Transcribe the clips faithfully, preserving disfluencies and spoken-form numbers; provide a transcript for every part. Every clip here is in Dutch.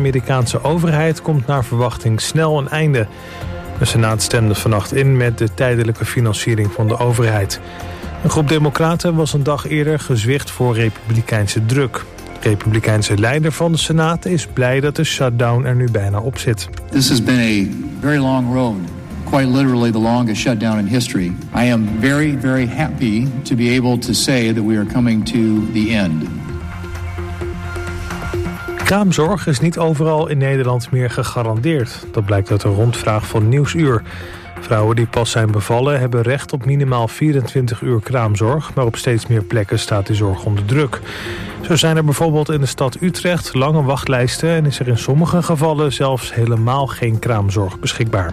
Amerikaanse overheid komt naar verwachting snel een einde. De Senaat stemde vannacht in met de tijdelijke financiering van de overheid. Een groep democraten was een dag eerder gezwicht voor republikeinse druk. De republikeinse leider van de Senaat is blij dat de shutdown er nu bijna op zit. This has been a very long road. Quite literally the longest shutdown in history. I am very, very happy to be able to say that we are coming to the end. Kraamzorg is niet overal in Nederland meer gegarandeerd. Dat blijkt uit een rondvraag van Nieuwsuur. Vrouwen die pas zijn bevallen hebben recht op minimaal vierentwintig uur kraamzorg, maar op steeds meer plekken staat die zorg onder druk. Zo zijn er bijvoorbeeld in de stad Utrecht lange wachtlijsten en is er in sommige gevallen zelfs helemaal geen kraamzorg beschikbaar.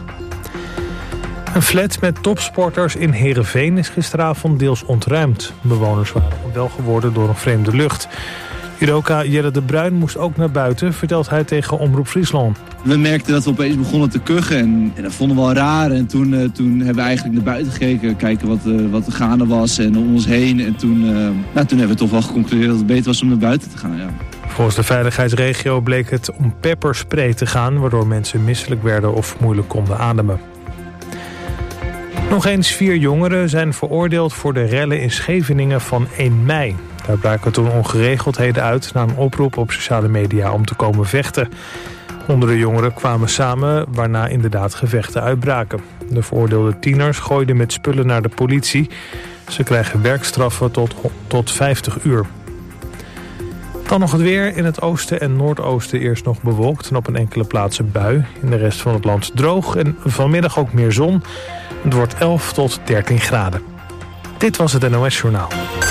Een flat met topsporters in Heerenveen is gisteravond deels ontruimd. Bewoners waren onwel geworden door een vreemde lucht. Judoka Jelle de Bruin moest ook naar buiten, vertelt hij tegen Omroep Friesland. We merkten dat we opeens begonnen te kuchen en, en dat vonden we wel raar. En toen, uh, toen hebben we eigenlijk naar buiten gekeken, kijken wat, uh, wat er gaande was en om ons heen. En toen, uh, nou, toen hebben we toch wel geconcludeerd dat het beter was om naar buiten te gaan. Ja. Volgens de veiligheidsregio bleek het om pepperspray te gaan, waardoor mensen misselijk werden of moeilijk konden ademen. Nog eens vier jongeren zijn veroordeeld voor de rellen in Scheveningen van één mei. Daar braken toen ongeregeldheden uit na een oproep op sociale media om te komen vechten. Honderden jongeren kwamen samen, waarna inderdaad gevechten uitbraken. De veroordeelde tieners gooiden met spullen naar de politie. Ze krijgen werkstraffen tot, tot vijftig uur. Dan nog het weer. In het oosten en noordoosten eerst nog bewolkt en op een enkele plaats een bui. In de rest van het land droog en vanmiddag ook meer zon. Het wordt elf tot dertien graden. Dit was het N O S Journaal.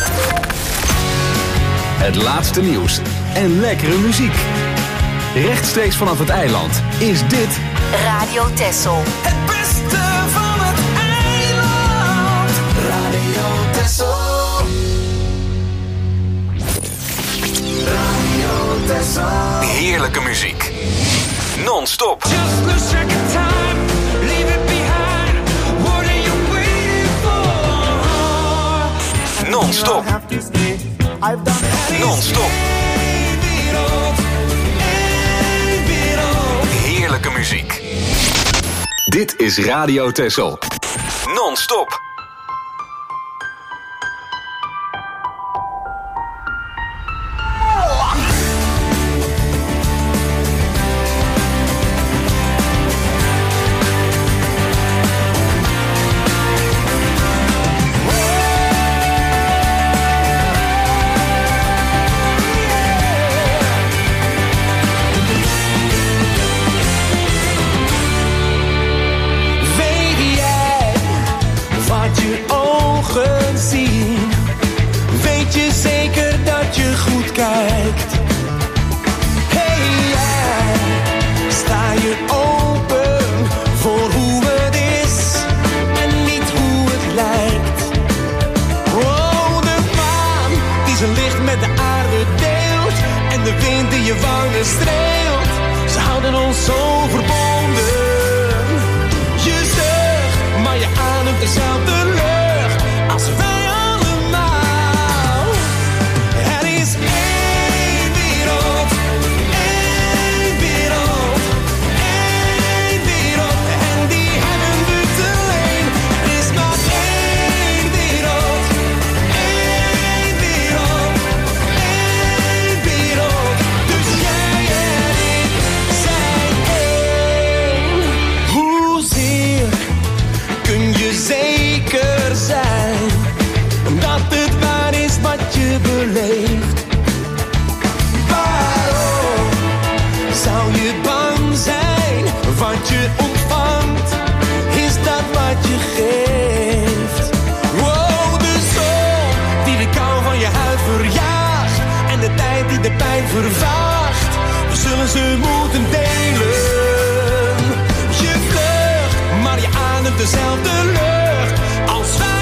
Het laatste nieuws en lekkere muziek. Rechtstreeks vanaf het eiland is dit Radio Texel. Het beste van het eiland. Radio Texel. Radio Texel. heerlijke muziek. Non-stop. Just lose track of time. Leave it behind. What are you waiting for? Non-stop. Non-stop. Heerlijke muziek. Dit is Radio Texel. Non-stop. Kijkt. Hey jij, sta je open voor hoe het is en niet hoe het lijkt. Oh, de maan die zijn licht met de aarde deelt en de wind die je wangen streelt. Ze houden ons zo verbonden. Je zucht, maar je ademt dezelfde lucht als wij. Beleefd. Waarom zou je bang zijn? Wat je ontvangt, is dat wat je geeft. Wow, de zon die de kou van je huid verjaagt en de tijd die de pijn vervaagt. We zullen ze moeten delen. Je vlucht, maar je ademt dezelfde lucht als wij.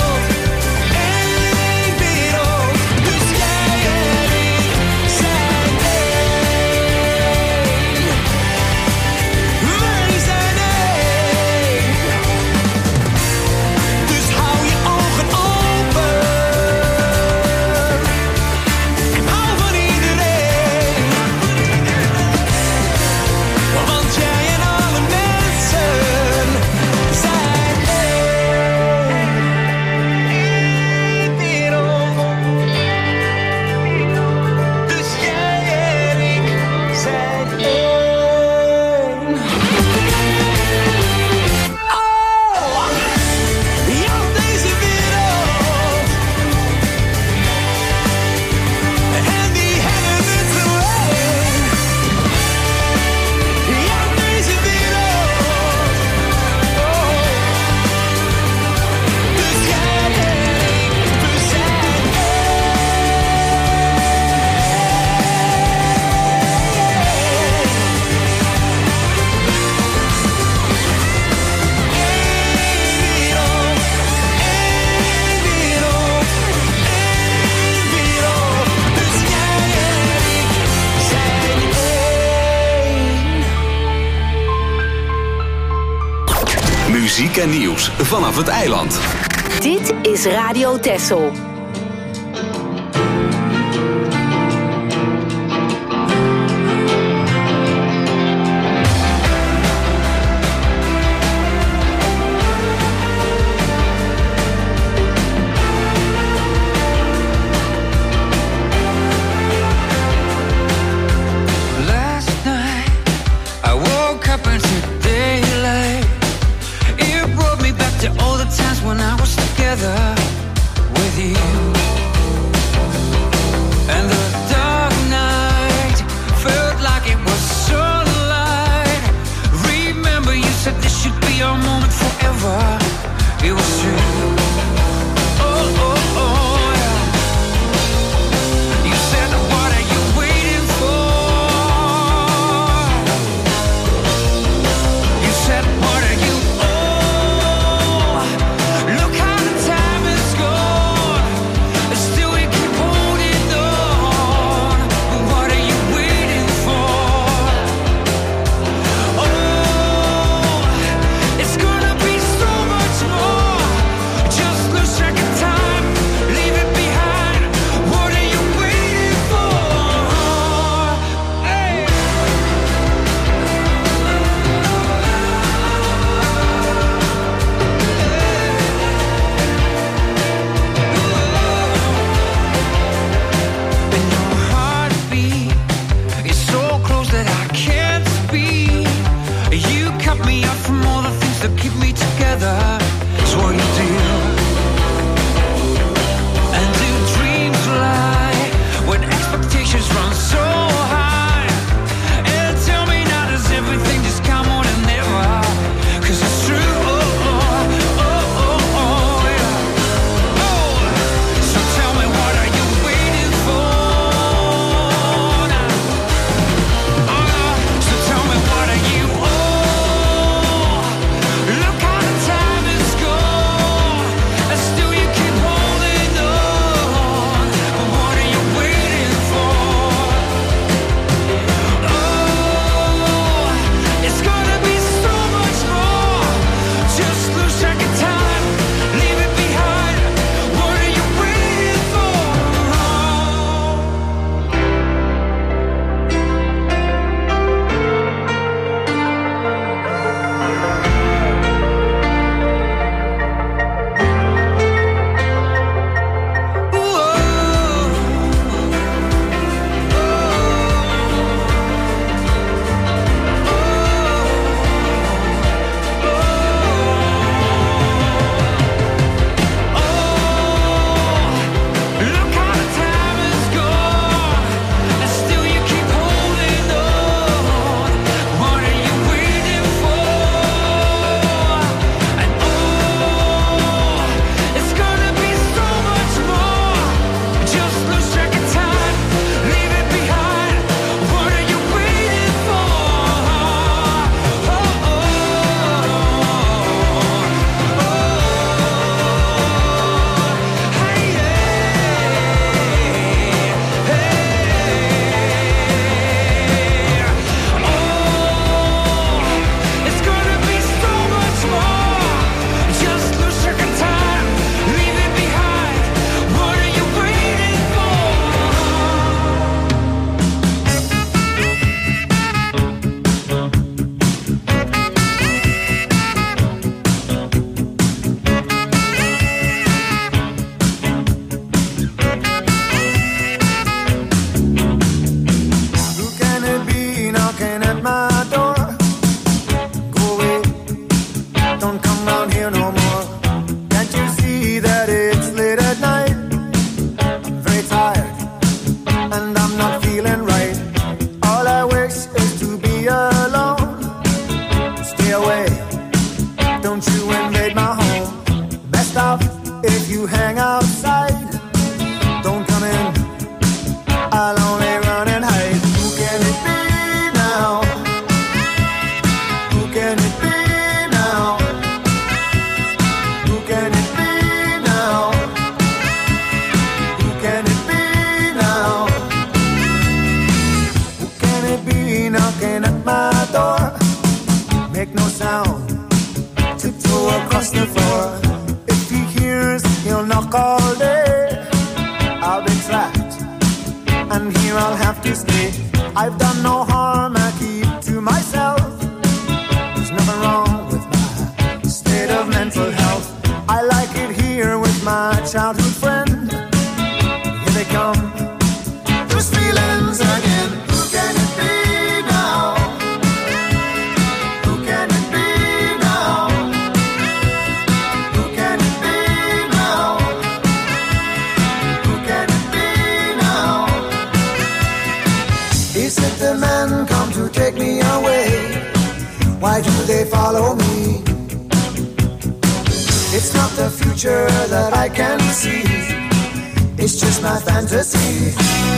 Zijn Muziek en nieuws vanaf het eiland. Dit is Radio Texel. With you and the dark night felt like it was sunlight. Remember you said this should be our moment forever. It was true. Oh, oh, oh, yeah. You said, what are you waiting for? You said, what are you? Oh, look how the time is gone. Still you keep holding on. What are you waiting for? Oh, it's gonna be so much more. Just lose track of time, leave it behind. What are you waiting for? Hey. And your heartbeat is so close that I can't speak. You cut me off from all the things that keep me together. It's what you do. And do dreams lie when expectations run so high? And tell me now, does everything just come on and never? 'Cause it's true. Oh, oh, oh, oh, oh, yeah. Oh, so tell me, what are you waiting for now? Oh, so tell me, what are you? Oh, look how the time is gone, and still you keep holding on. But what are you waiting for? Oh, it's gonna be so much more. Just lose track of time, leave it behind. What are you waiting for? Look how the time is gone, and still you keep holding on. What are you waiting for? And oh, it's gonna be so much more. Just lose track of time, leave it behind. What are you waiting for? Oh, oh, oh, hey, hey, hey. Oh, it's gonna be so much more. Just lose track of time, leave it behind. What are you waiting for? Who can it be knocking at my door? Go away, don't come round here no more. Can't you see that it's late at night? I'm very tired, and I'm not feeling right. All I wish is to be alone. Stay away, don't you invade my home. Best off if you hang outside. Don't come in, I'll only run and hide. Who can it be now? Who can it be now? Who can it be now? Who can it be now? Who can it be knocking at my door? Make no sound, tiptoe across the floor. If he hears, he'll knock all day. I'll be trapped, and here I'll have to stay. I've done no harm, I keep to myself. There's nothing wrong with my state of mental health. I like it here with my childhood friend. Here they come, those feelings again. Who can it be now? Who can it be now? Who can it be now? Who can it be now? Is it the men come to take me away? Why do they follow me? It's not the future that I can see. It's just my fantasy.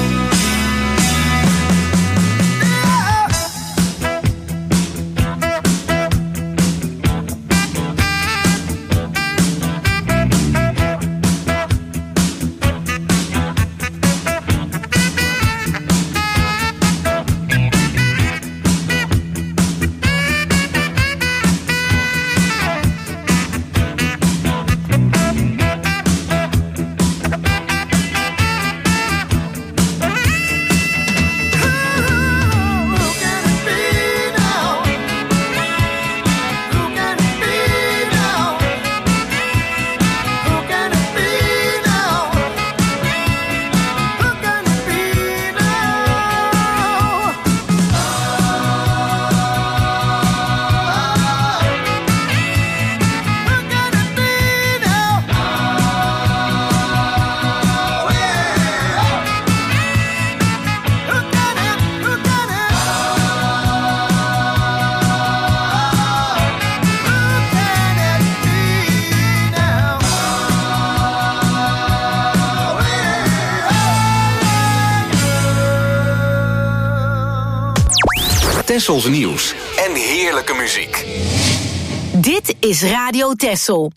Tessels nieuws en heerlijke muziek. Dit is Radio Tessel.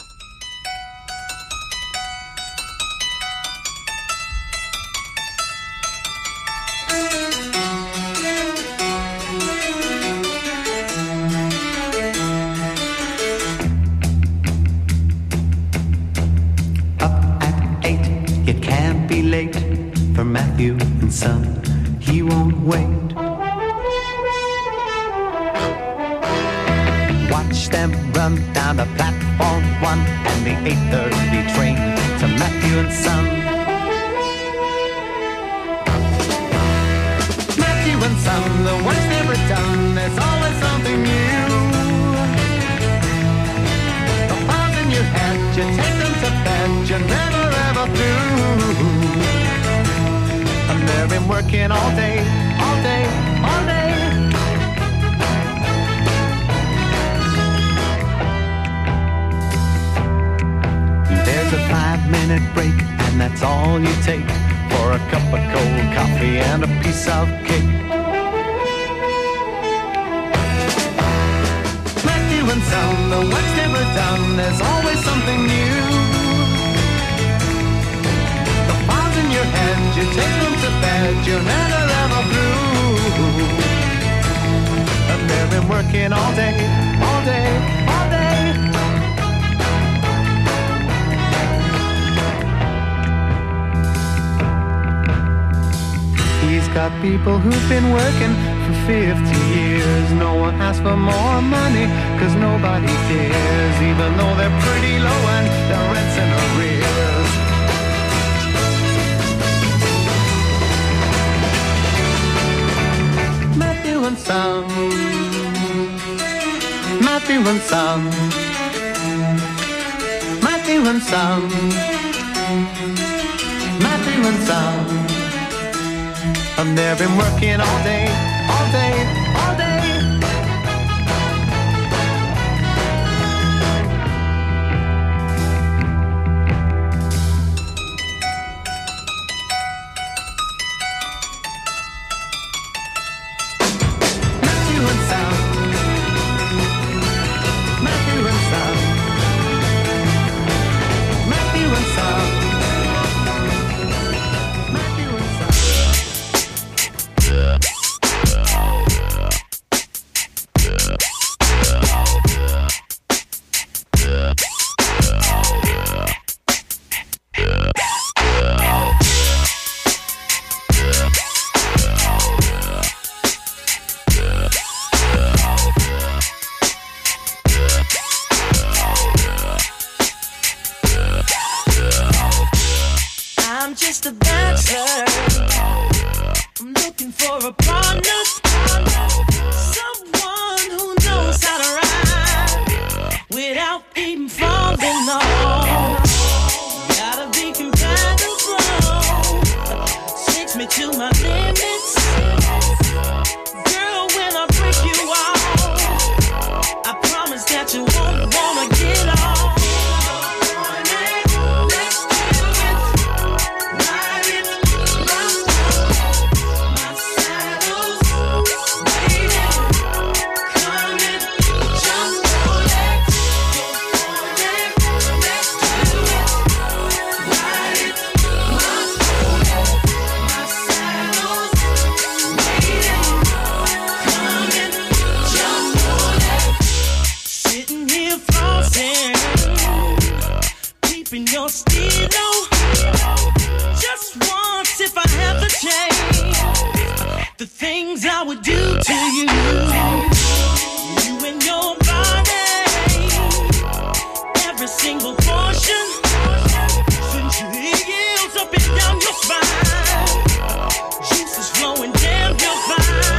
Up at eight, it can't be late for Matthew and Son. He won't wait. Watch them run down the platform one and the eight thirty train to Matthew and Son. Matthew and Son, the work's never done, there's always something new. The files in your head, you take them to bed, you're never ever through. And they've been working all day, all day, all day. There's a five-minute break, and that's all you take for a cup of cold coffee and a piece of cake. Matthew and Son, the work's never done, there's always something new. The files in your head, you take them to bed, you're never ever through. And they've been working all day, all day, all day. He's got people who've been working for fifty years. No one asks for more money, cause nobody cares, even though they're pretty low and their rent's in arrears. Matthew and Son, Matthew and Son, Matthew and Son, Matthew and Son. And they've been working all day, all day, all day. Matthew and Son, Matthew and Son, Matthew and Son. Yeah. partner, someone who knows how to ride without even falling off. Gotta be compatible, takes me to my limits. Girl, when I break you off, I promise that you won't wanna get off. Your stilo, just once if I have the chance, the things I would do to you, you and your body, every single portion, since it yields up and down your spine, juices flowing down your spine.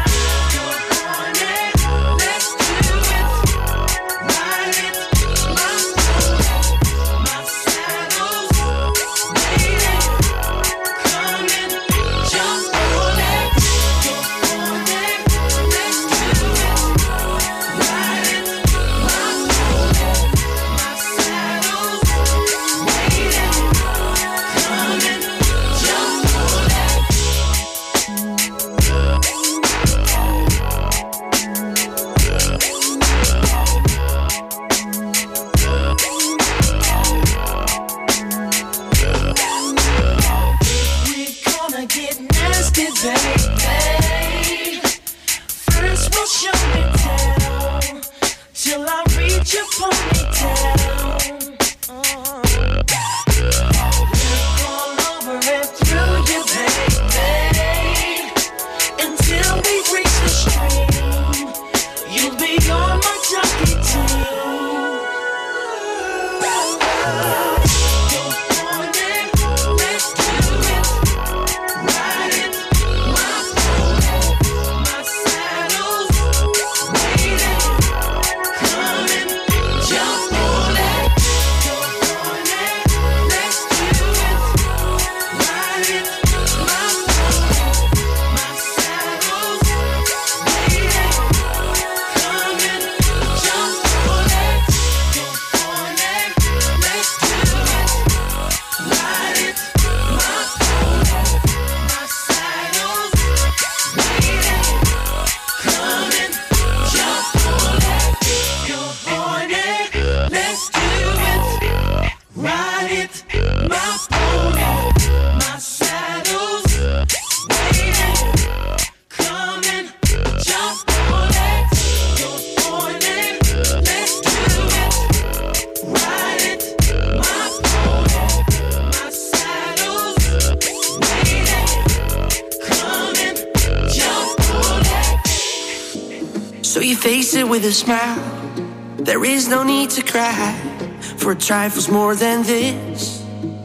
Face it with a smile. There is no need to cry for trifles more than this.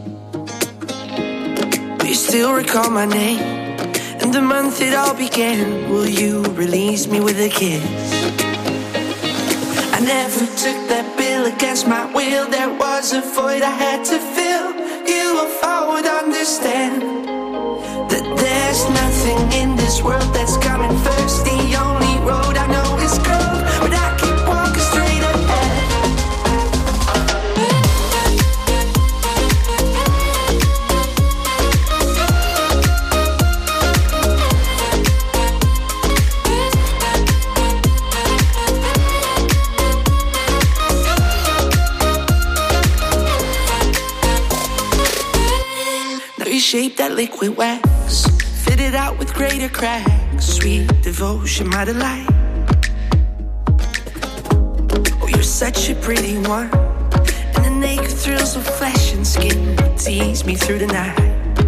Do you still recall my name and the month it all began? Will you release me with a kiss? I never took that bill against my will. There was a void I had to fill. You if I would understand that there's nothing in this world that's coming first. The only road I know is curved, but I keep walking straight ahead. Now you shape that liquid wax, fit it out with greater cracks. Sweet devotion, my delight. Oh, you're such a pretty one, and the naked thrills of flesh and skin tease me through the night.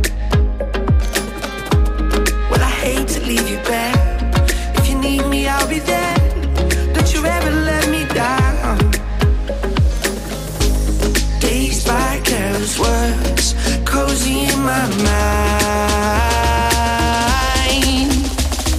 Well, I hate to leave you back. If you need me, I'll be there. Don't you ever let me down. Dazed by careless words, cozy in my mind.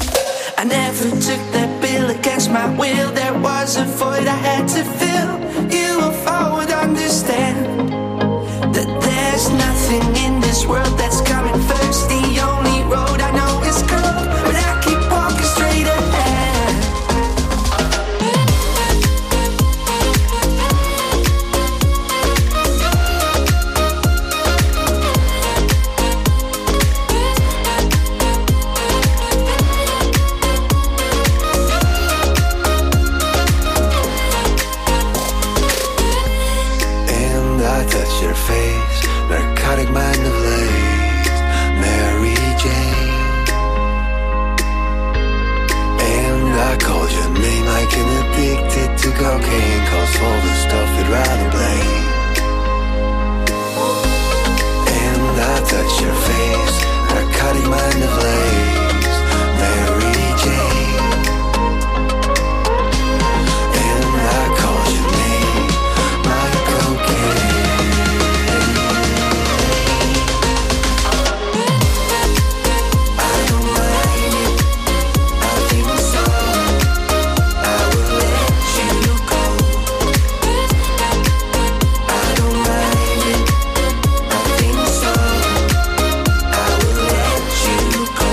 I never took that bill against my will. There was a void I had to fill. You if I would understand that there's nothing in this world that's coming first. The only road I know is curved, but I keep walking straight ahead. And I touch your face, narcotic mind of lace, Mary Jane. And I called your name like an addicted to cocaine, calls for the stuff you'd rather blame. And I touch your face, narcotic mind of lace, Mary Jane. And I called your name, my cocaine. I don't mind it, I think so. I will let you go. I don't mind it, I think so. I will let you go.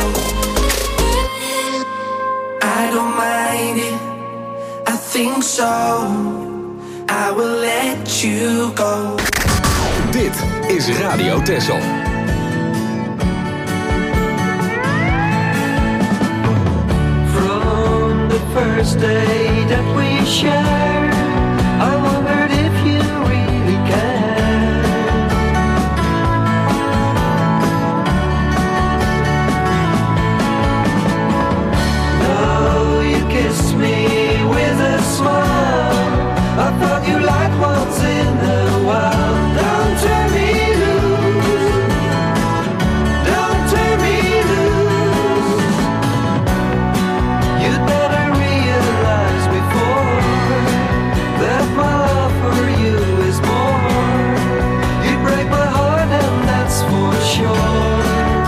I don't mind it, I think so. I will let you go. Dit is Radio Texel. From the first day that we shared, I wondered if you really cared. Now you kiss me with a smile. I thought you liked once in a while. Don't turn me loose. Don't turn me loose. You'd better realize before that my love for you is more. You'd break my heart and that's for sure.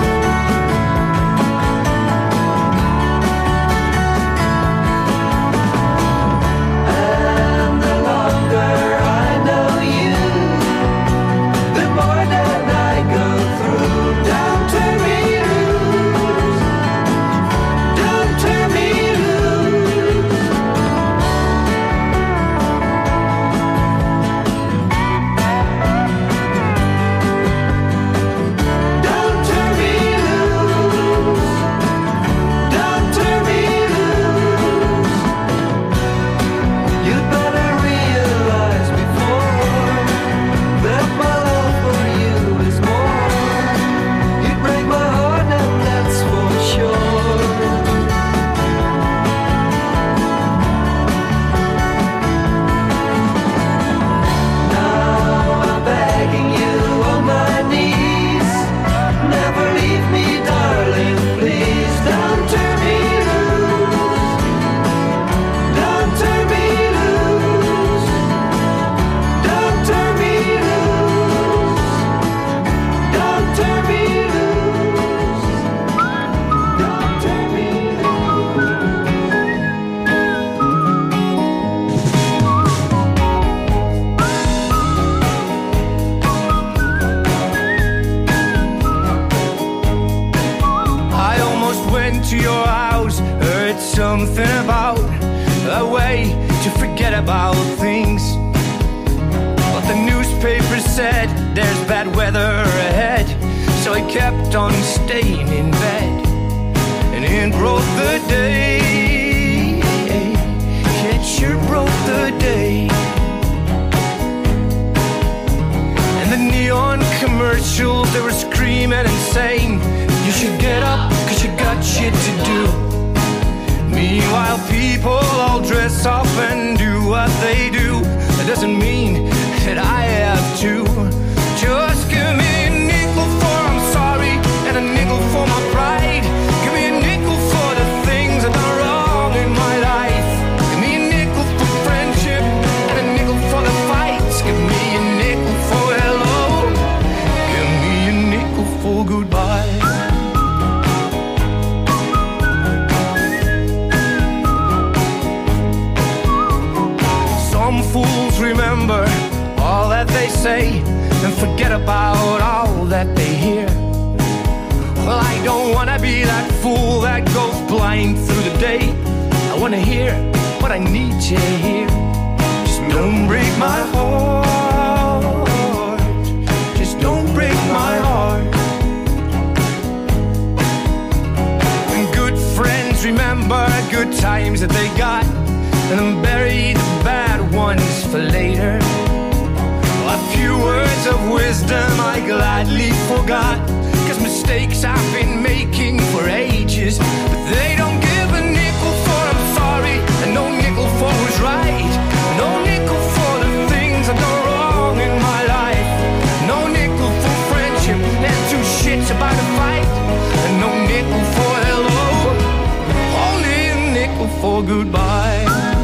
And the longer I know you, the more that I go through. Don't turn me loose. Don't turn me loose. Don't turn me loose. Don't turn me loose. You'd better realize before that my love for you is more. You'd break my heart and that's for sure. Now I'm begging you on my knees, never leave me, darling, please. Don't turn me loose. Don't turn me loose. Don't turn me loose. Don't turn me loose. Don't turn me I almost went to your house, heard something about a way to forget about things. But the newspaper said there's bad weather ahead, so I kept on staying in bed. And it broke the day, it sure broke the day. And the neon commercials, they were screaming and saying, you should get up, cause you got shit to do. Meanwhile, people all dress up and do what they do. That doesn't mean that I have to. Just give me a nickel for I'm sorry, and a nickel for my pride. Give me a nickel for the things I've done wrong in my life. Give me a nickel for friendship, and a nickel for the fights. Give me a nickel for hello. Give me a nickel for goodbye. mind through the day. I wanna hear what I need to hear. Just don't break my heart. Just don't break my heart. And good friends remember good times that they got, and then bury the bad ones for later. A few words of wisdom I gladly forgot, 'cause mistakes I've been making for ages, but they don't give a nickel for I'm sorry, and no nickel for who's right, no nickel for the things I've done wrong in my life, no nickel for friendship and two shits about a fight, and no nickel for hello, only a nickel for goodbye.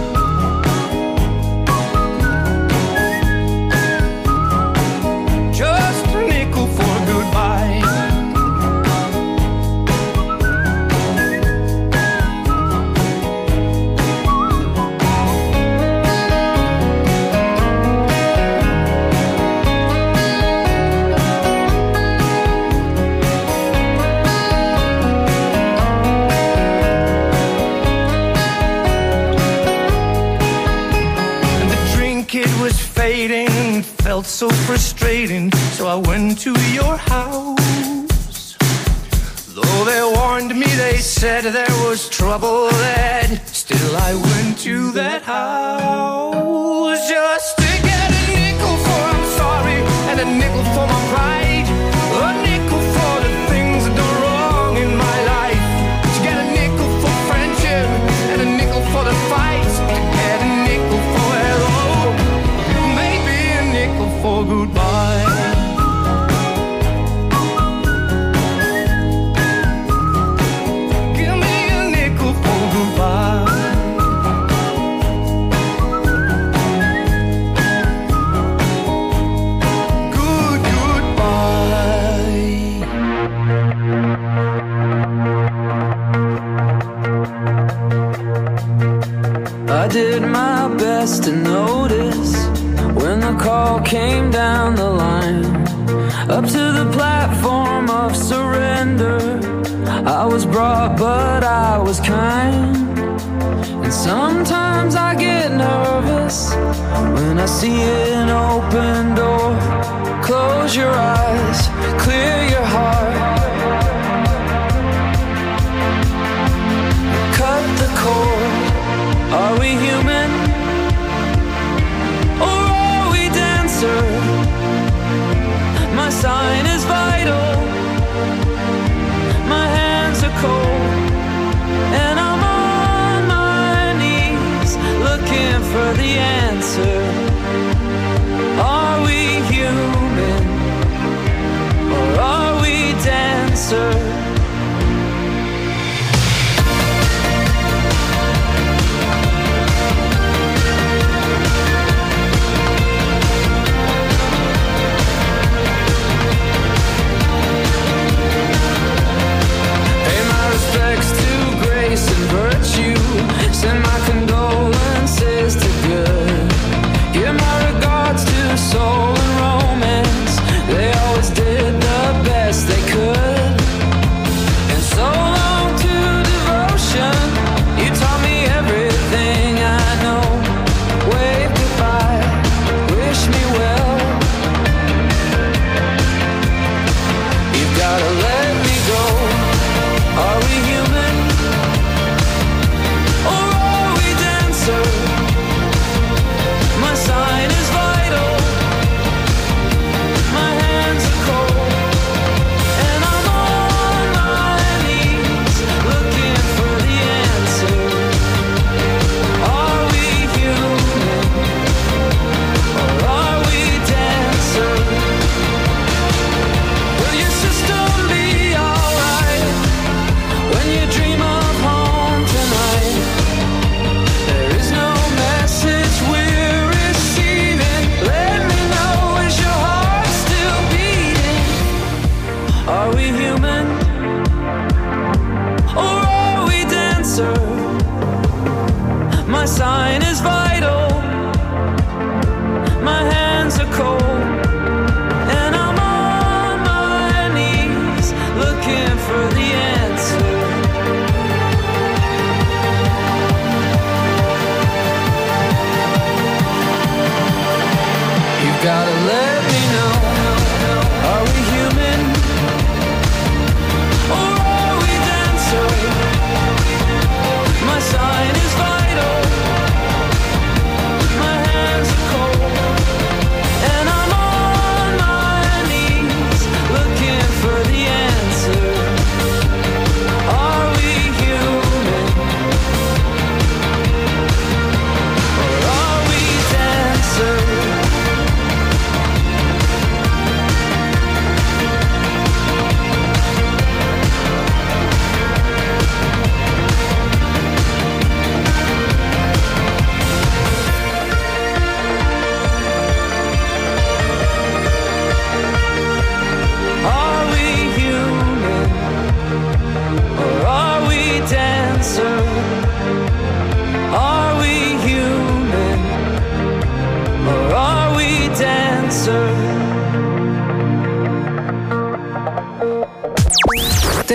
Felt so frustrating, so I went to your house. Though they warned me, they said there was trouble ahead, still I went to that house just to get a nickel for I'm sorry, and a nickel for my pride, a nickel for the things I do wrong in my life, to get a nickel for friendship and a nickel for the fights, and a nickel for hello, maybe a nickel for goodbye. Give me a nickel for goodbye. Good goodbye. I did my best to notice when the call came down the line, up to the platform of surrender. I was brought, but I was kind. And sometimes I get nervous when I see an open door. Close your eyes, clear your heart, cut the cord. Are we human? My sign is vital, my hands are cold, and I'm on my knees looking for the answer. Are we human, or are we dancer? Send my condolences to good.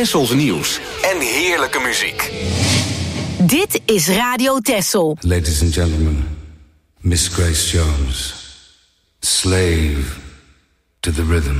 Tessels nieuws en heerlijke muziek. Dit is Radio Tessel. Ladies and gentlemen, Miss Grace Jones, slave to the rhythm.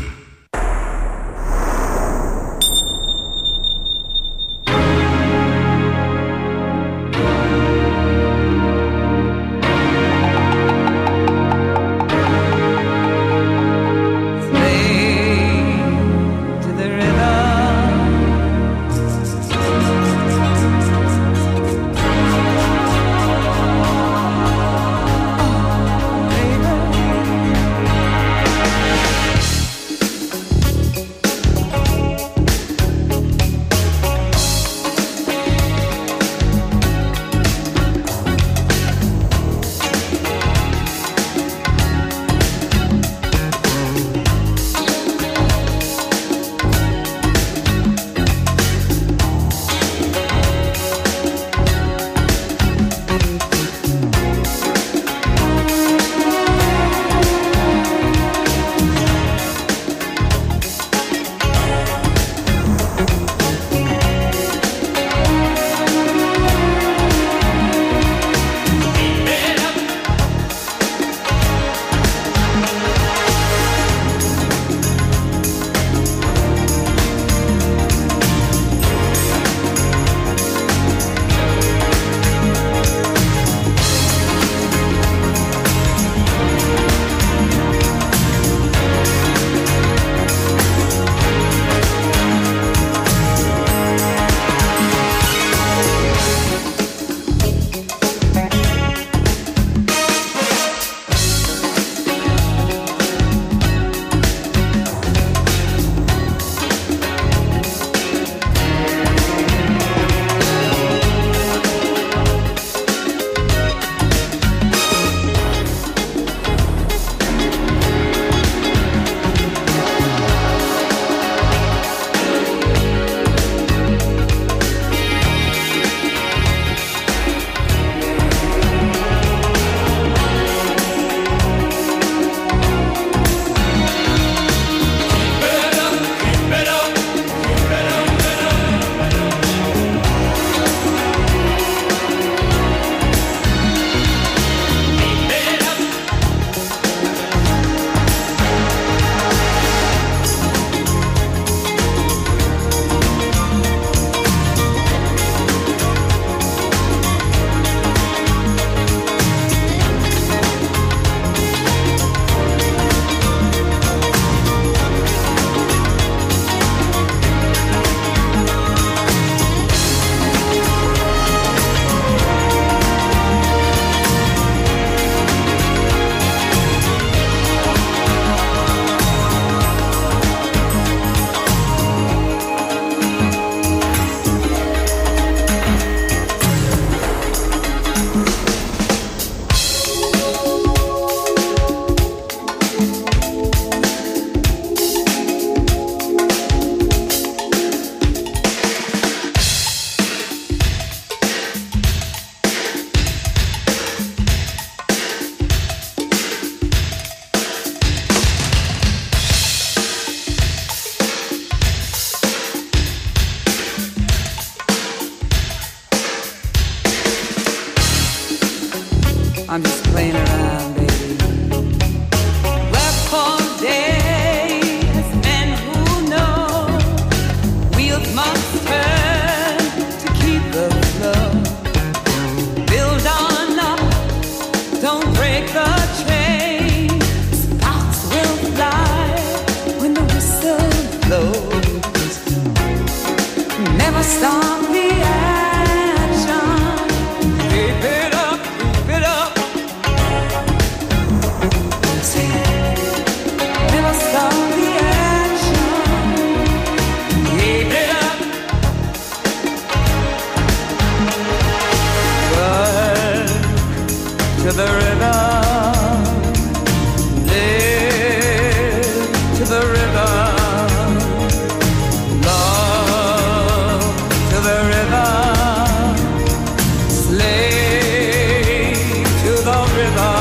I'm just playing around, baby. Work for days, men who know wheels must turn to keep the flow. Build on up, don't break the chain. Sparks will fly when the whistle blows. Never stop the action. Keep it up, keep it up. Never stop the action. Keep it up. Work to the rhythm. Live to the rhythm. Love to the rhythm. Slave to the rhythm.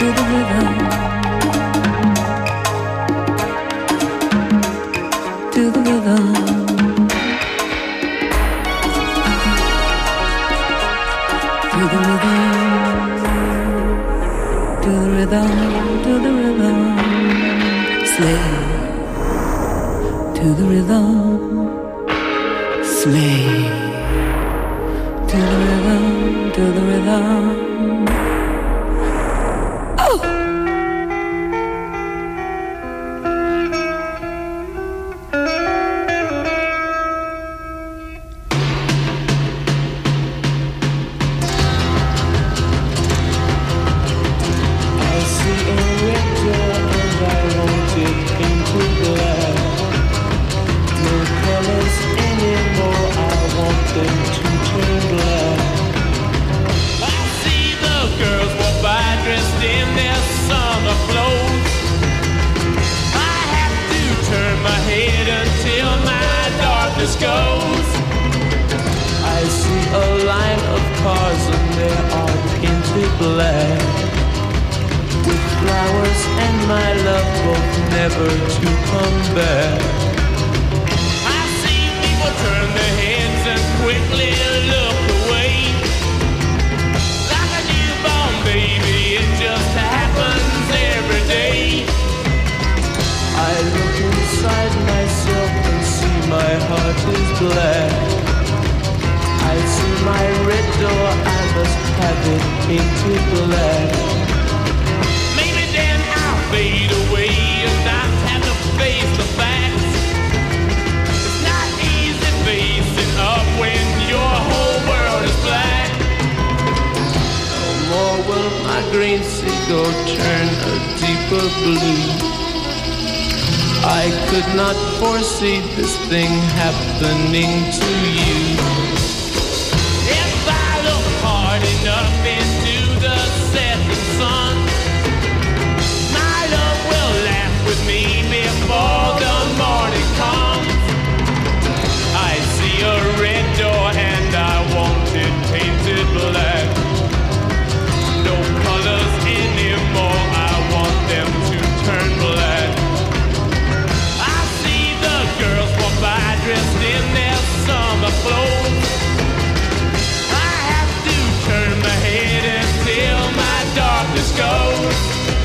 to the rhythm, to the rhythm. To the rhythm, to the rhythm, slave. To the rhythm, slave. To the rhythm, to the rhythm. Oh! Goes. I see a line of cars and they are painted black, with flowers and my love both never to come back. I see people turn their heads and quickly look away, like a newborn baby, it just happens every day. I look inside myself and see my heart is black. I see my red door, I must have it painted black. Maybe then I'll fade away and not have to face the facts. It's not easy facing up when your whole world is black. No more will my green seagull turn a deeper blue. I could not foresee this thing happening to you. If I look hard enough into the setting sun, my love will laugh with me before the morning comes. I see a red door and I want it painted black. No colors anymore, I want them to turn black. Girls walk by dressed in their summer clothes. I have to turn my head until my darkness goes.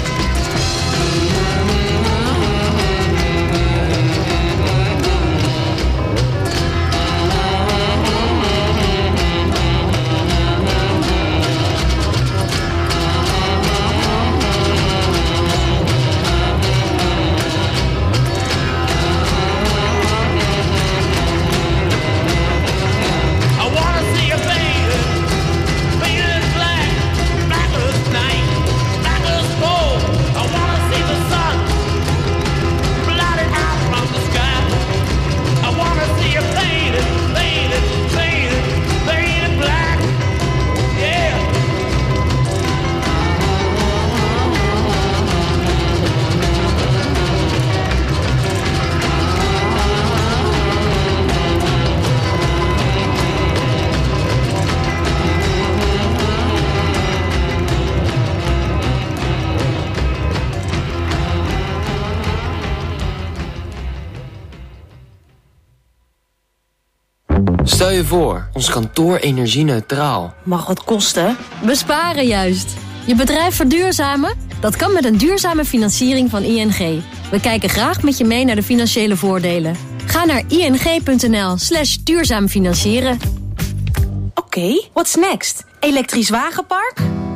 Stel je voor, ons kantoor energie-neutraal. Mag wat kosten? Besparen juist. Je bedrijf verduurzamen? Dat kan met een duurzame financiering van I N G. We kijken graag met je mee naar de financiële voordelen. Ga naar ing.nl slash duurzaam financieren. Oké, okay, what's next? Elektrisch wagenpark?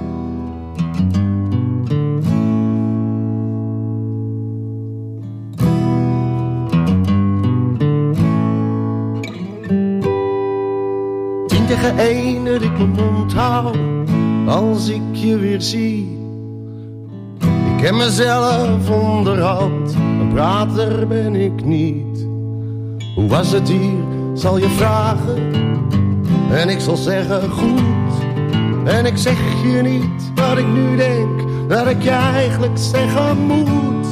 Tegen één dat ik mijn mond hou als ik je weer zie. Ik ken mezelf onderhand, een prater ben ik niet. Hoe was het hier, zal je vragen, en ik zal zeggen goed. En ik zeg je niet wat ik nu denk, dat ik je eigenlijk zeggen moet.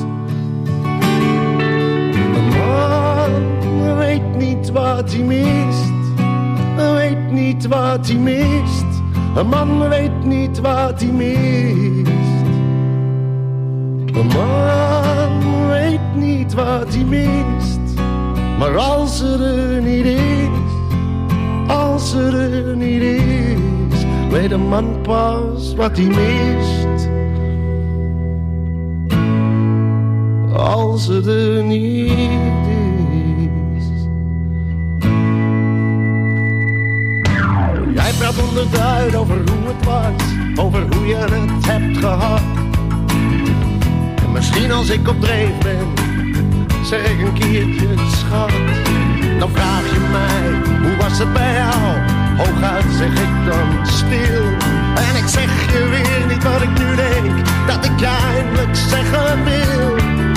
Een man weet niet wat hij mist, weet niet wat hij mist. Een man weet niet wat hij mist. niet wat hij mist. Maar als ze er niet is, als ze er niet is, weet een man pas wat hij mist. Als ze er niet is. Jij praat honderdduit over hoe het was, over hoe je het hebt gehad. En misschien als ik op dreef ben, zeg ik een keertje schat. Dan vraag je mij, hoe was het bij jou? Hooguit zeg ik dan stil. En ik zeg je weer niet wat ik nu denk, dat ik je eindelijk zeggen wil.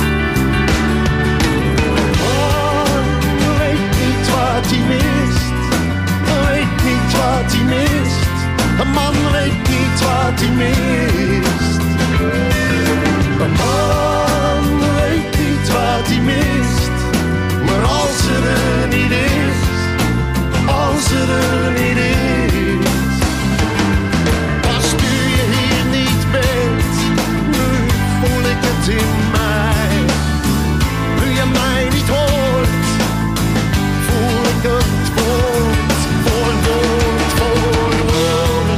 Wat hij mist, weet niet wat hij mist. Een man weet niet wat hij mist. Een man weet niet wat hij mist. Maar als ze er niet is, als ze er niet is. Als u je hier niet bent, nu voel ik het in mij. Nu je mij niet hoort, het woord voor woord voor woord.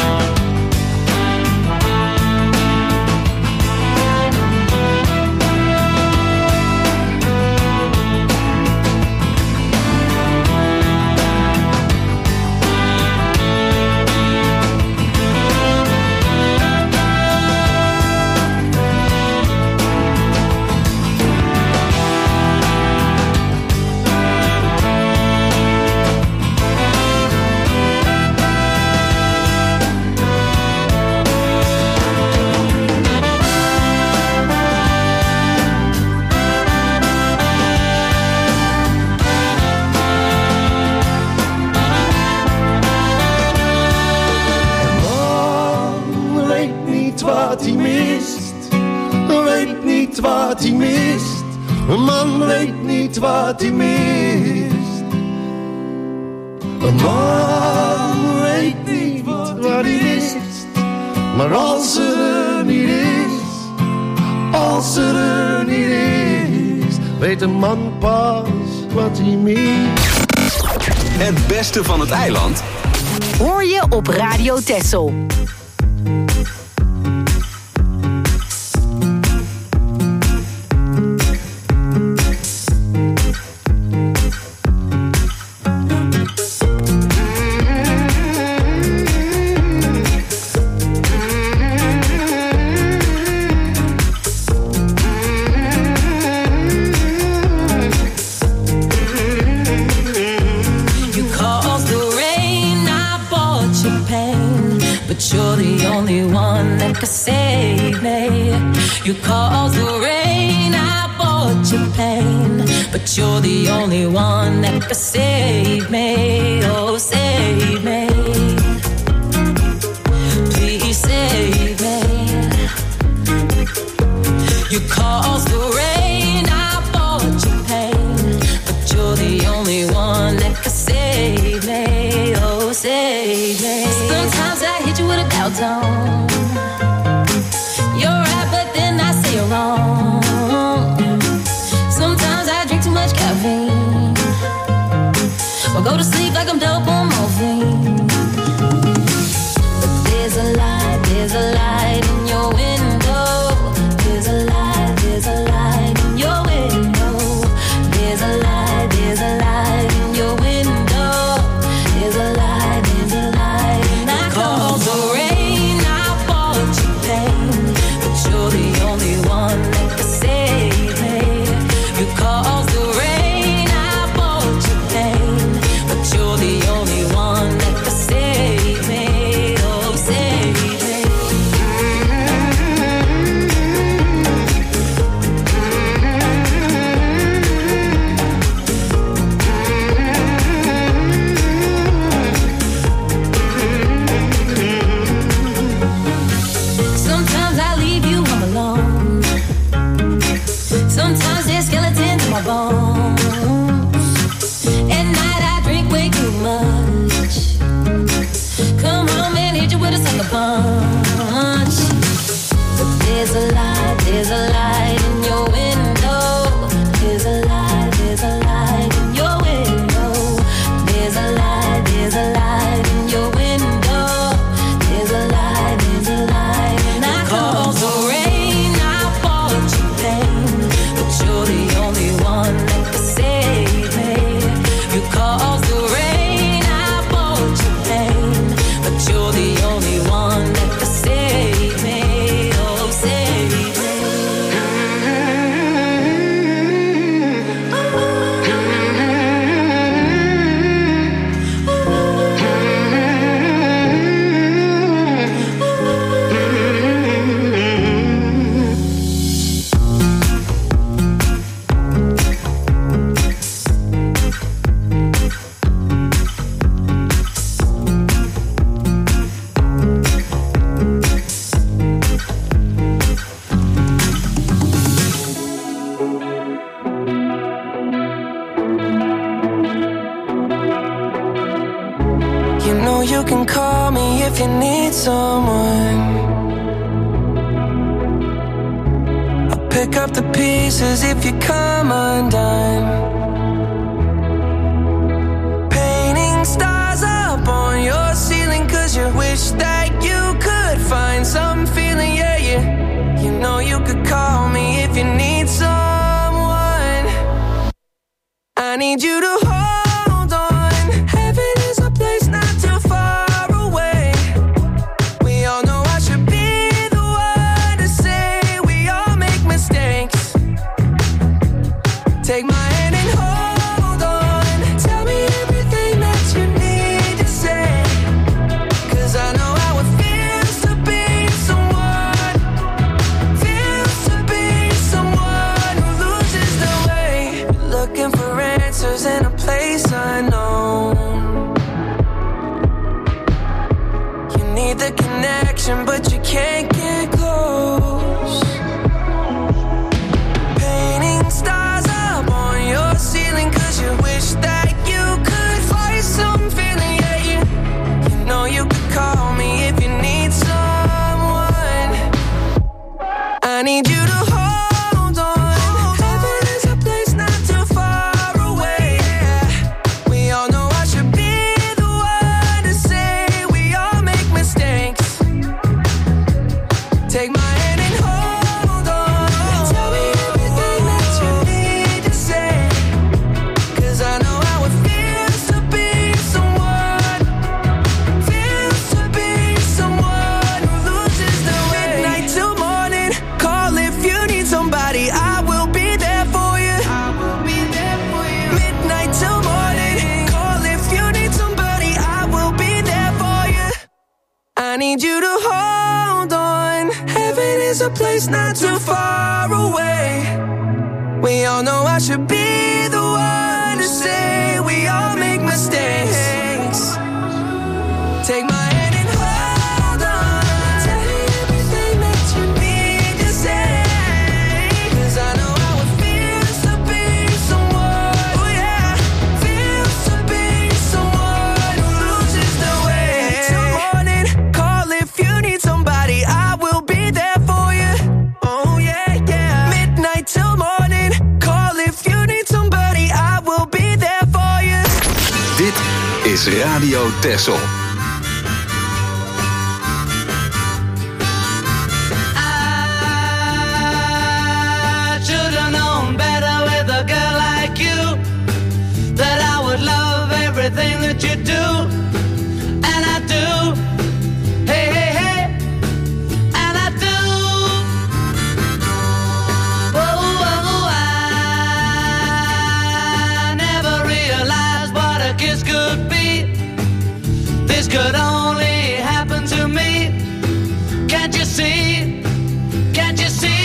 Wat hij mist, een man weet niet wat hij mist. Een man weet niet wat hij mist. Maar als ze er niet is, als ze er niet is, weet een man pas wat hij mist. Het beste van het eiland hoor je op Radio Texel. You caused the rain, I bought you pain, but you're the only one that can save me, oh save me, please save me. You caused the rain, I bought you pain, but you're the only one that can save me, oh save me. Sometimes I hit you with a bow down. You're wrong. Sometimes I drink too much caffeine, or go to sleep like I'm dope on morphine. But there's a light, there's a light in your window. There's a light, there's a light in your window. There's a light, there's a light in your window. There's a light, there's a light, and I call the rain. I bought you pain, but you're the only one that can save me. You caused the rain, I bought you pain, but you're the only one that can save me. Oh, save me. Sometimes I leave you home alone. Sometimes there's skeletons in my bones. At night I drink way too much. Come home and hit you with a sucker punch. But there's a light, there's a light in your window. pick up the pieces if you come undone. Painting stars up on your ceiling, cause you wish that you could find some feeling, yeah, yeah. You know you could call me if you need someone. I need you to hold on. Heaven is a place not too far away. We all know I should be the one to say we all make mistakes. Take my hand and hold on. Tell me everything that you need to say, cause I know how it feels to be someone, feels to be someone who loses their way. Looking for answers in a place unknown. You need the connection, but you can't get close. Painting stars up on your ceiling, cause you wish that you could find some feeling, yeah, yeah. You know you could call me if you need someone. I need you to hold on. Heaven is a place not too far away. We all know I should be the one to say we all make mistakes. Take my hand and hold on. Tell me everything that you need to say, cause I know how it feels to be someone, feels to be someone who loses their way. Midnight till morning, call if you need somebody, I will be there for you. I will be there for you. Midnight till morning, call if you need somebody, I will be there for you. I need you to hold on. Heaven is a place not too far away. We all know I should be the one to say we all make mistakes. Take my hand and hold on. Tell me everything that you need to say, cause I know how it feels to be someone, oh yeah, feels to be someone who loses their way. Till morning, call if you need somebody, I will be there for you. Oh yeah, yeah. Midnight till morning, call if you need somebody, I will be there for you. Dit is Radio Texel. I should've known better with a girl like you, that I would love everything that you do, and I do. Hey, hey, hey, and I do. Whoa, whoa, I never realized what a kiss could be. This could only happen to me. Can't you see? Can't you see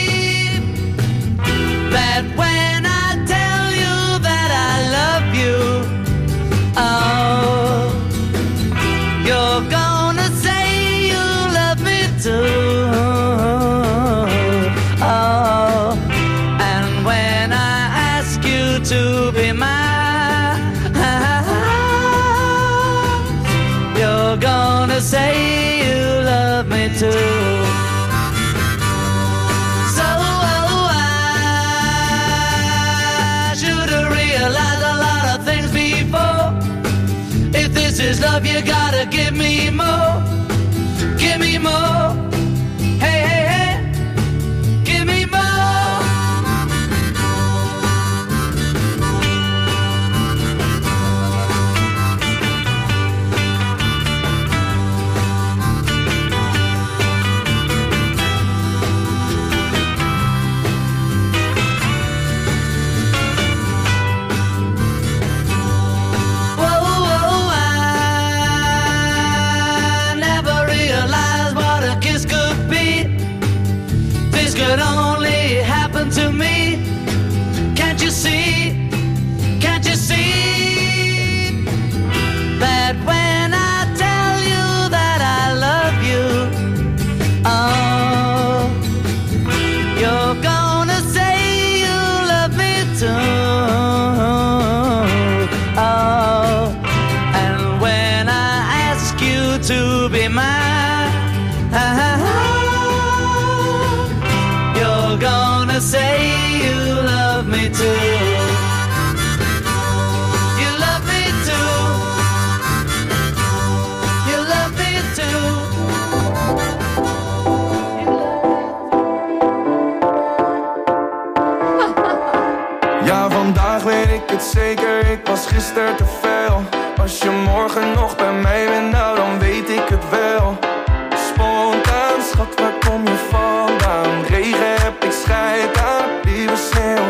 that when I tell you that I love you, oh, you're gonna say you love me too. Oh, and when I ask you to be mine, you're gonna say you love me too. So I should've realized a lot of things before. If this is love, you gotta give me more. Give me more. Hey, hey, hey. Give me more. Whoa, whoa, I never realized what a too. You love me too. You love me too. Ja, vandaag weet ik het zeker, ik was gisteren te veel. Als je morgen nog bij mij bent, nou dan weet ik het wel. Spontaan, schat, waar kom je vandaan? Regen heb ik scheid aan, lieve sneeuw.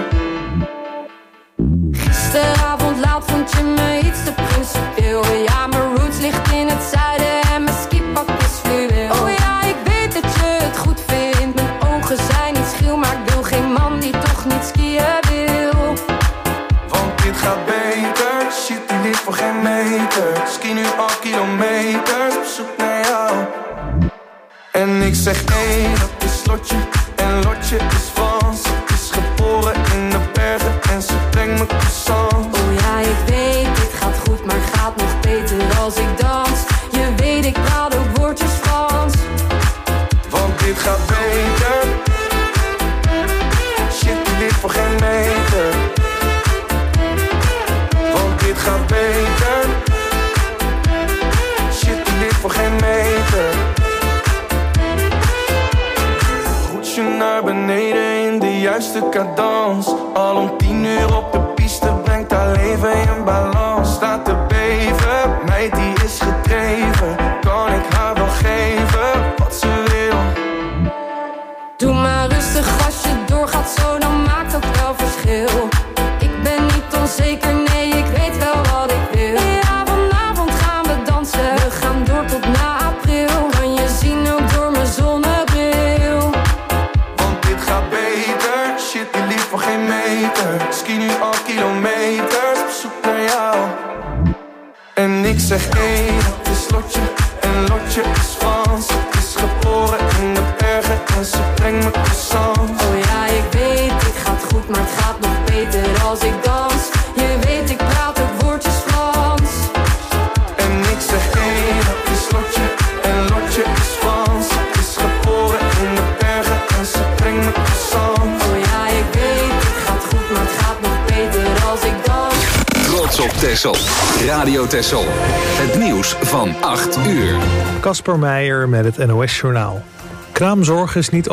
Gisteravond laat vond je me iets te principieel. Ja, mijn roots ligt in het zuiden en mijn skipak is fluweel. Oh ja, ik weet dat je het goed vindt. Mijn ogen zijn niet schil, maar ik wil geen man die toch niet skiën wil. Want dit gaat beter, shit die ligt voor geen meter. Ski nu al kilometers, op zoek naar jou. En ik zeg nee, dat is Lotje, en Lotje is Frans. Ze is geboren in de bergen en ze brengt me croissants. Oh ja, ik weet, dit gaat goed, maar gaat nog beter als ik dans. Je weet, ik praat ook woordjes Frans. Want dit gaat beter, shit die ligt voor geen meter. Want dit gaat beter, shit die ligt voor geen meter. Roets je naar beneden in de juiste cadans. Al om tien uur op de piste brengt haar leven in balans. Staat te beven, meid die is gedreven. Kan ik haar wel geven wat ze wil? Doe maar rustig als je doorgaat zo, dan maakt dat wel verschil. Ik ben niet onzeker, nee, ik weet wel wat ik wil. Ja, vanavond gaan we dansen, we gaan door tot na april. Kan je zien ook door mijn zonnebril. Want dit gaat beter, shit die lief voor geen meter. Ski nu al kilometers, op zoek naar jou. En ik zeg hey, dat is Lotje, en Lotje is Frans. Ze is geboren in de bergen en ze brengt me croissants. Oh ja, ik weet, dit gaat goed, maar het gaat nog beter als ik dans. Je weet, ik praat ook woordjes Frans. En ik zeg hey, dat is Lotje, en Lotje is Frans. Ze is geboren in de bergen en ze brengt me croissants. Oh ja, ik weet, dit gaat goed, maar het gaat nog beter als ik dans. Trots op Texel. Radio Texel. Het nieuws van acht uur. Kasper Meijer met het N O S Journaal. Kraamzorg is niet